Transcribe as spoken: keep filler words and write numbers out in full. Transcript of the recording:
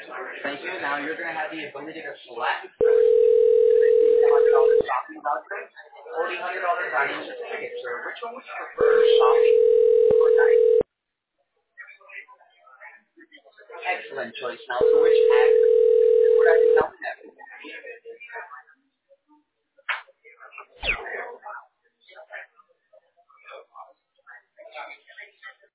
Thank you. Now you're going to have the ability to select one hundred dollars shopping voucher or the one hundred dollars dining certificate, sir. Which one would you prefer, shopping or dining? Excellent choice. Now, so which ad would I be